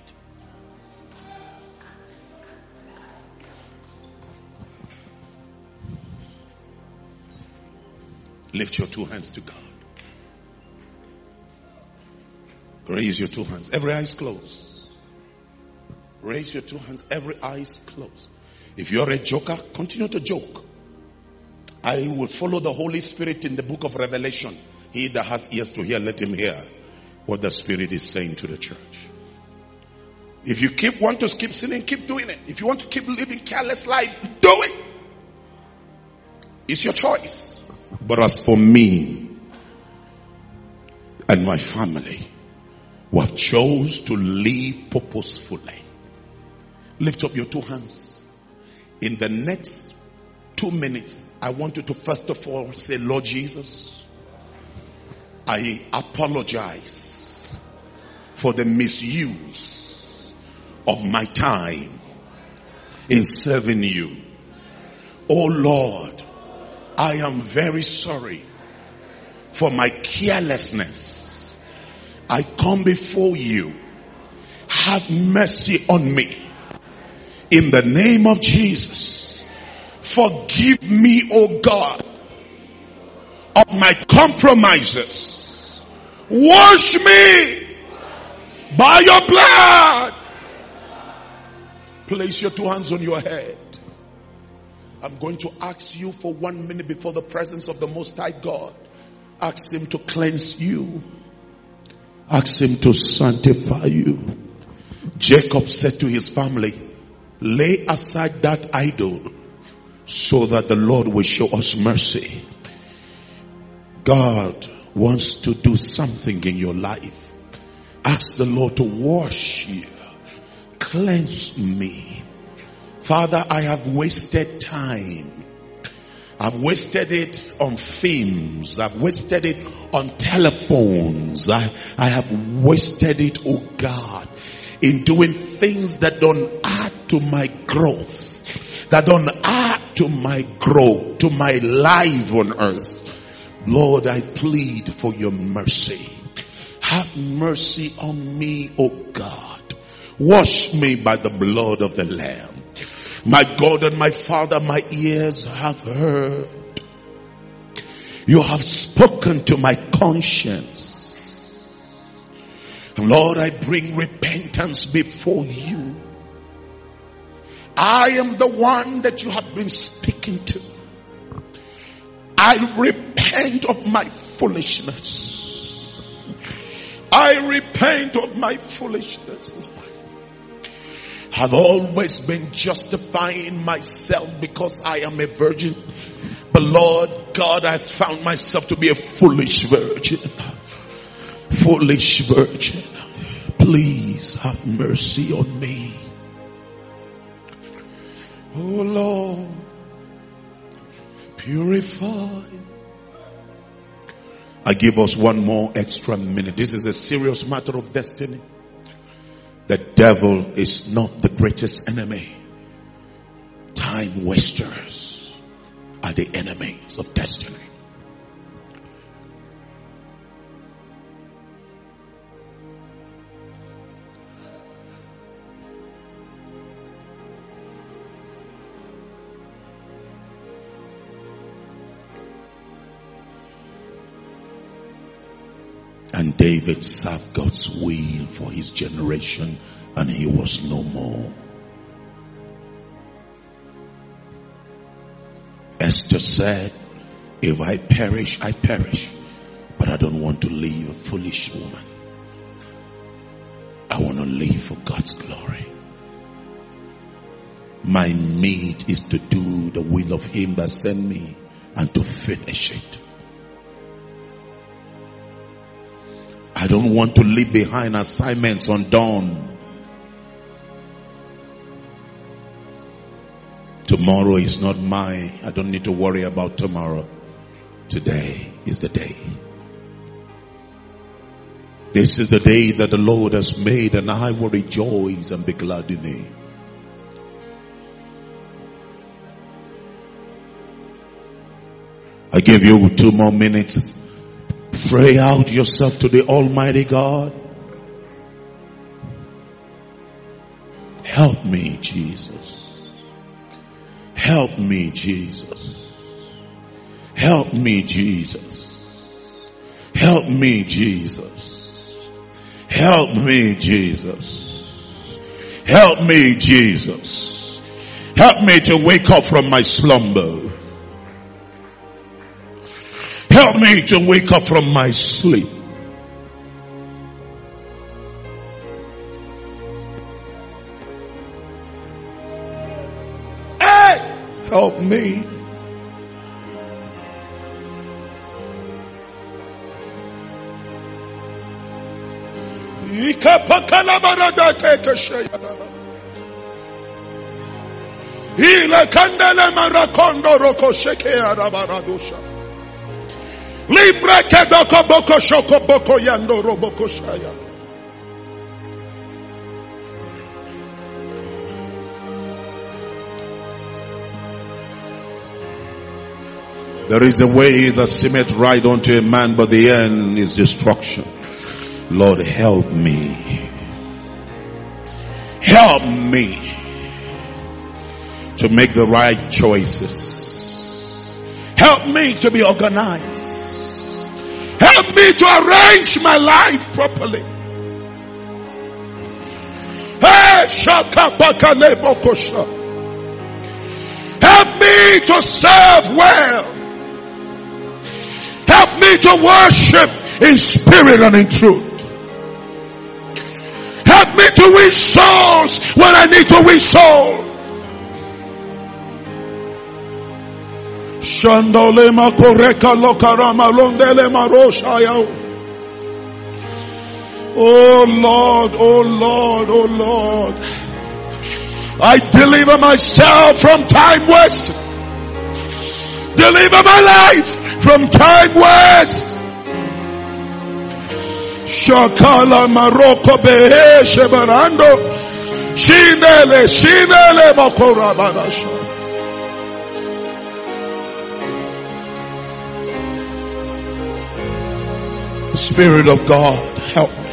Speaker 2: Lift your two hands to God. Raise your two hands. Every eye is closed. Raise your two hands. Every eye is closed. If you're a joker, continue to joke. I will follow the Holy Spirit in the book of Revelation. He that has ears to hear, let him hear what the Spirit is saying to the church. If you keep want to keep sinning, keep doing it. If you want to keep living careless life, do it. It's your choice. But as for me and my family, we have chose to live purposefully. Lift up your two hands. In the next two minutes, I want you to first of all say, Lord Jesus, I apologize for the misuse of my time in serving you. Oh Lord, I am very sorry for my carelessness. I come before you. Have mercy on me. In the name of Jesus, forgive me, O God, of my compromises. Wash me by your blood. Place your two hands on your head. I'm going to ask you for one minute before the presence of the Most High God. Ask him to cleanse you. Ask him to sanctify you. Jacob said to his family, lay aside that idol so that the Lord will show us mercy. God wants to do something in your life. Ask the Lord to wash you. Cleanse me. Father, I have wasted time. I've wasted it on films. I've wasted it on telephones. I, I have wasted it, oh God, in doing things that don't add to my growth, that don't add to my growth, to my life on earth. Lord, I plead for your mercy. Have mercy on me, oh God. Wash me by the blood of the Lamb. My God and my Father, my ears have heard. You have spoken to my conscience. Lord, I bring repentance before you. I am the one that you have been speaking to. I repent of my foolishness. I repent of my foolishness, Lord. I've always been justifying myself because I am a virgin. But Lord God, I found myself to be a foolish virgin. Foolish virgin. Please have mercy on me. Oh Lord, purify. I give us one more extra minute. This is a serious matter of destiny. The devil is not the greatest enemy. Time wasters are the enemies of destiny. And David served God's will for his generation, and he was no more. Esther said, if I perish, I perish. But I don't want to live a foolish woman. I want to live for God's glory. My meat is to do the will of him that sent me and to finish it. I don't want to leave behind assignments undone. Tomorrow is not mine. I don't need to worry about tomorrow. Today is the day. This is the day that the Lord has made, and I will rejoice and be glad in it. I give you two more minutes. Pray out yourself to the Almighty God. Help me, Jesus. Help me, Jesus. Help me, Jesus. Help me, Jesus. Help me, Jesus. Help me, Jesus. Help me to wake up from my slumber. Help me to wake up from my sleep. Hey! Help me. Libre kedoko boko shoko boko yando roboko shaya. There is a way that seemeth right unto a man, but the end is destruction. Lord, help me. Help me to make the right choices. Help me to be organized. Help me to arrange my life properly. Hey, shaka bakale bokosha. Help me to serve well. Help me to worship in spirit and in truth. Help me to win souls when I need to win souls. Shandole makoreka lokarama londele maroshaya. Oh Lord, oh Lord, oh Lord. I deliver myself from time waste. Deliver my life from time waste. Shakala maroko behe shebarando. Shinele, shinele makorabanasha. Spirit of God, help me.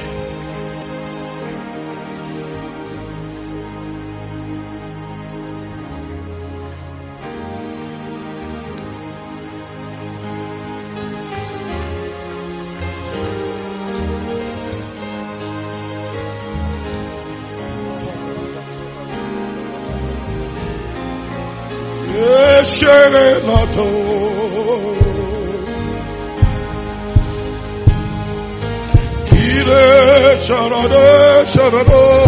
Speaker 2: Sharado, sharado,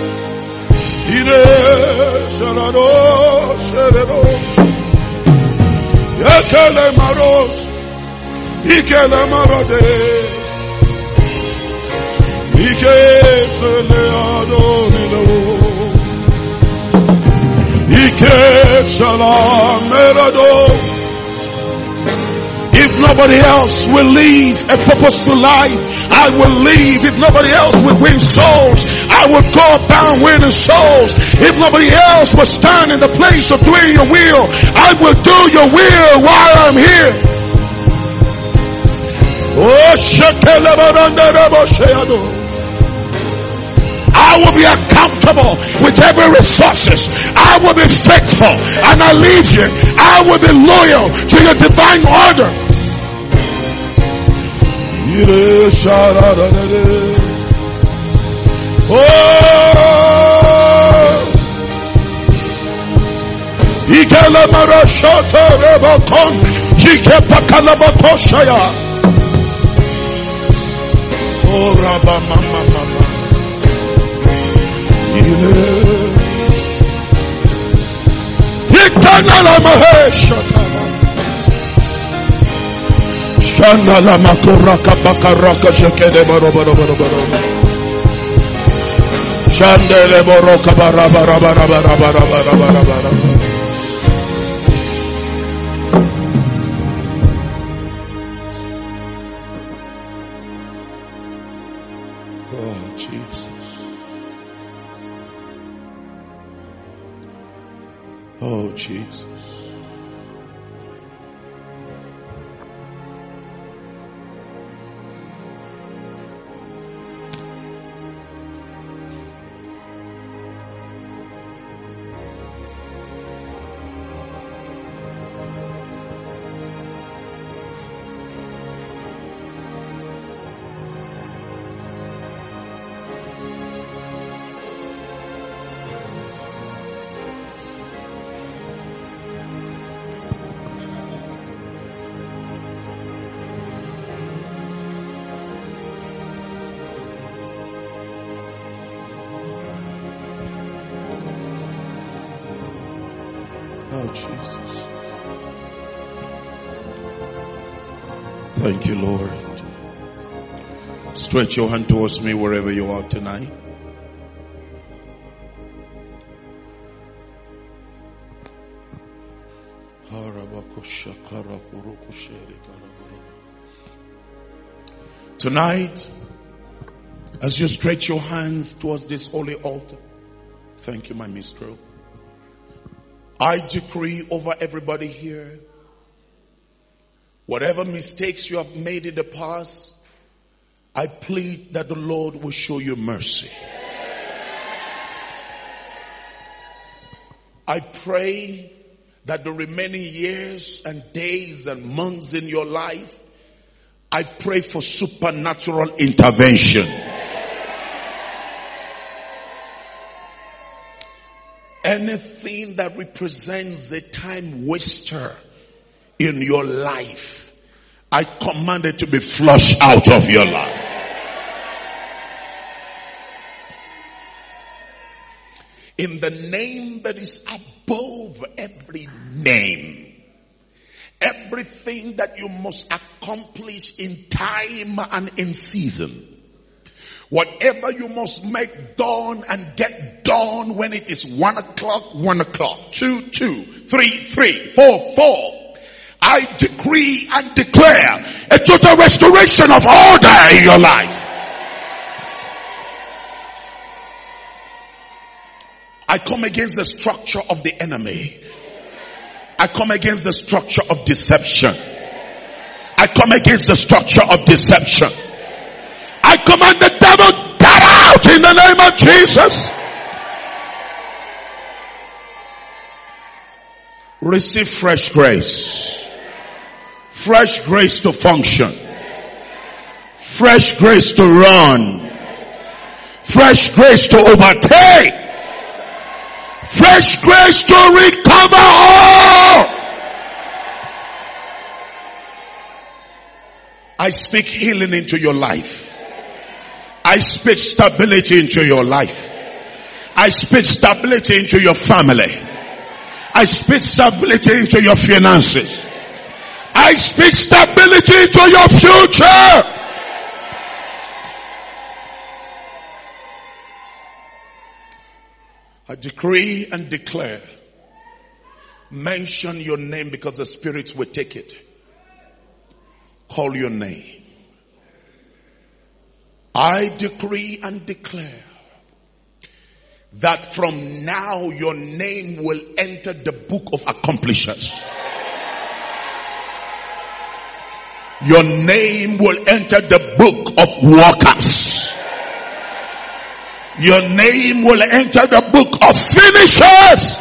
Speaker 2: ine, sharado, sharado. Ekele maros. Ikele marade. Ikele adonilo. Ikele merado. If nobody else will live a purposeful life, I will live. If nobody else will win souls, I will go down winning souls. If nobody else will stand in the place of doing your will, I will do your will while I'm here. Oh, I will be accountable with every resources. I will be faithful and allegiant. I will be loyal to your divine order. Oh, Ikela marashata rebakon, Ike pakalabakoshaya. Oh, Rabba mama mama. Itanala maheshatala. Shanala makuraka bakaraka shekede baro baro baro baro. Shandele boroka bara bara bara bara bara bara bara bara. Oh Jesus. Oh Jesus. Oh, Jesus. Thank you, Lord. Stretch your hand towards me wherever you are tonight. Tonight, as you stretch your hands towards this holy altar, thank you, my minstrel. I decree over everybody here, whatever mistakes you have made in the past, I plead that the Lord will show you mercy. I pray that the remaining years and days and months in your life, I pray for supernatural intervention. Anything that represents a time waster in your life, I command it to be flushed out of your life. In the name that is above every name, everything that you must accomplish in time and in season, whatever you must make done and get done when it is one o'clock, one o'clock, two, two, three, three, four, four. I decree and declare a total restoration of order in your life. I come against the structure of the enemy. I come against the structure of deception. I come against the structure of deception. I command the devil, get out in the name of Jesus. Receive fresh grace. Fresh grace to function. Fresh grace to run. Fresh grace to overtake. Fresh grace to recover all. I speak healing into your life. I speak stability into your life. I speak stability into your family. I speak stability into your finances. I speak stability to your future. I decree and declare, mention your name because the spirits will take it. Call your name. I decree and declare that from now your name will enter the book of accomplishers. Your name will enter the book of workers. Your name will enter the book of finishers.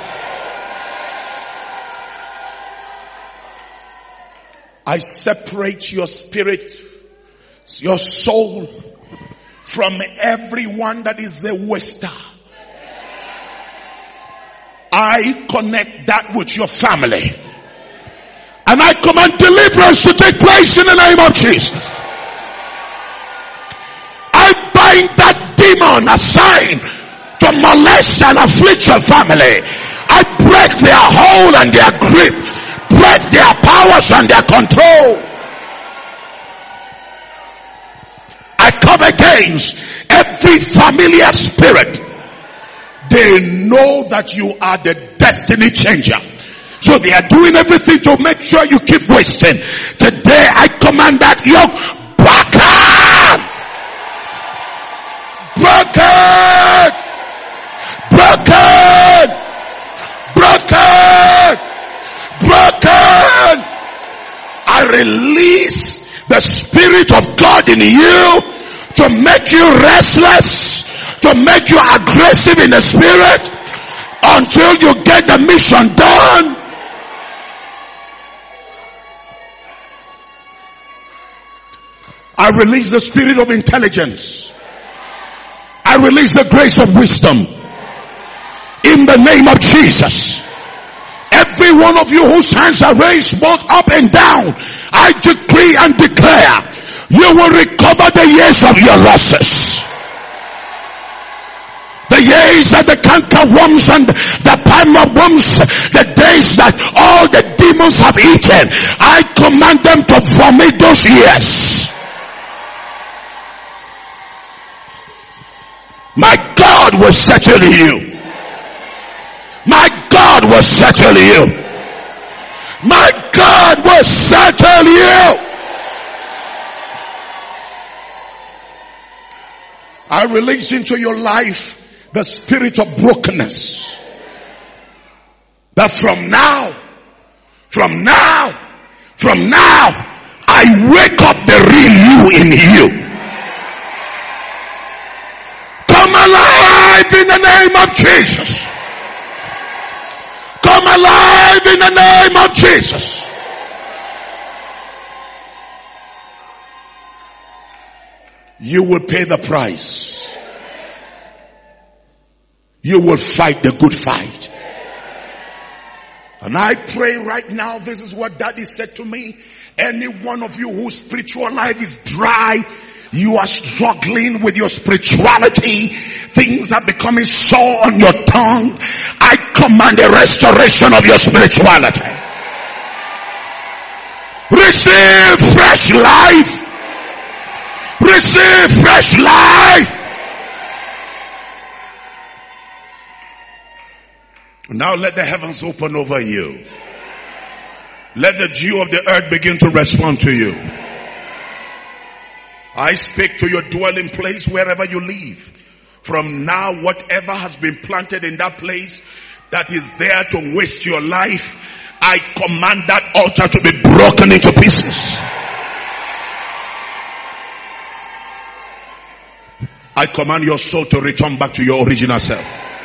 Speaker 2: I separate your spirit, your soul from everyone that is the waster. I connect that with your family. And I command deliverance to take place in the name of Jesus. I bind that demon assigned to molest and afflict your family. I break their hold and their grip. Break their powers and their control. I come against every familiar spirit. They know that you are the destiny changer. So they are doing everything to make sure you keep wasting. Today I command that yoke broken. Broken. Broken. Broken. Broken. I release the Spirit of God in you to make you restless, to make you aggressive in the spirit until you get the mission done. I release the spirit of intelligence. I release the grace of wisdom in the name of Jesus. Every one of you whose hands are raised both up and down, I decree and declare you will recover the years of your losses. The years that the canker worms and the palmer worms, the days that all the demons have eaten, I command them to vomit those years. My God will settle you. My God will settle you. My God will settle you. I release into your life the spirit of brokenness. That from now, from now, from now, I wake up the real you in you. Come alive in the name of Jesus. Come alive in the name of Jesus. You will pay the price. You will fight the good fight. And I pray right now, this is what Daddy said to me. Any one of you whose spiritual life is dry, you are struggling with your spirituality, things are becoming sore on your tongue, I command a restoration of your spirituality. Receive fresh life. Receive fresh life. Now let the heavens open over you. Let the dew of the earth begin to respond to you. I speak to your dwelling place wherever you live. From now, whatever has been planted in that place that is there to waste your life, I command that altar to be broken into pieces. I command your soul to return back to your original self.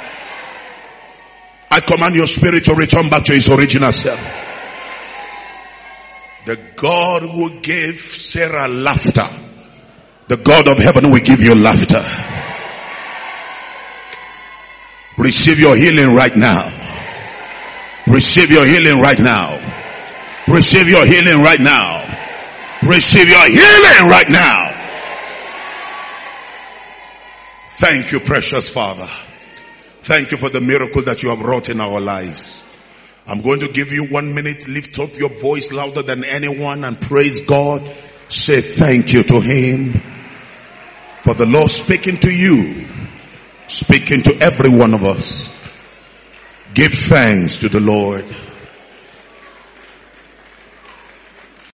Speaker 2: I command your spirit to return back to its original self. The God who gave Sarah laughter, the God of heaven will give you laughter. Receive your healing right now. Receive your healing right now. Receive your healing right now. Receive your healing right now. Thank you, precious Father. Thank you for the miracle that you have wrought in our lives. I'm going to give you one minute. Lift up your voice louder than anyone and praise God. Say thank you to Him. For the Lord speaking to you, speaking to every one of us. Give thanks to the Lord.